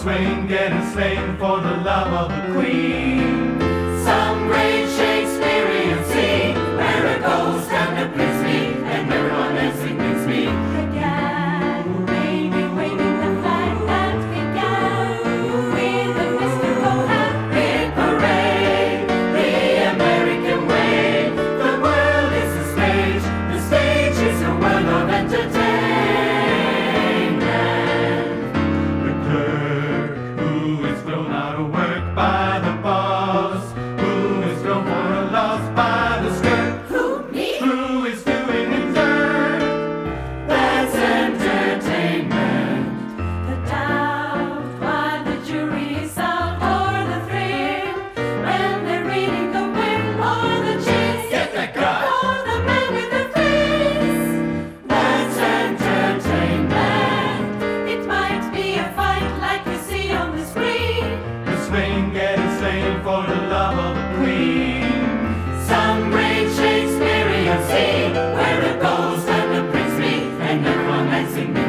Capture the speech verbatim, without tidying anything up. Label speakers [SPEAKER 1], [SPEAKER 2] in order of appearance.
[SPEAKER 1] swing getting slain for the love of the Queen.
[SPEAKER 2] Some great Shakespearean scene where a ghost and a prince meet and everyone dancing meets me.
[SPEAKER 3] Began, waving, waving the flag that began with a mystical happy
[SPEAKER 2] Parade, the American way. The world is a stage, the stage is a world of entertainment.
[SPEAKER 1] The clerk who is thrown out of work by the boss, who is thrown for a loss by the skirt,
[SPEAKER 2] Who, me?
[SPEAKER 1] who is doing his dirt.
[SPEAKER 2] That's entertainment.
[SPEAKER 3] The doubt while the jury is out, or the thrill when they're reading the will, or the chase,
[SPEAKER 2] Get the gun.
[SPEAKER 3] or the man with the face.
[SPEAKER 2] That's entertainment.
[SPEAKER 3] It might be a fight like you see on the screen.
[SPEAKER 1] The swing getting slain for the love of the Queen.
[SPEAKER 2] Some great Shakespearean scene where a ghost and a prince meet and everyone dancing.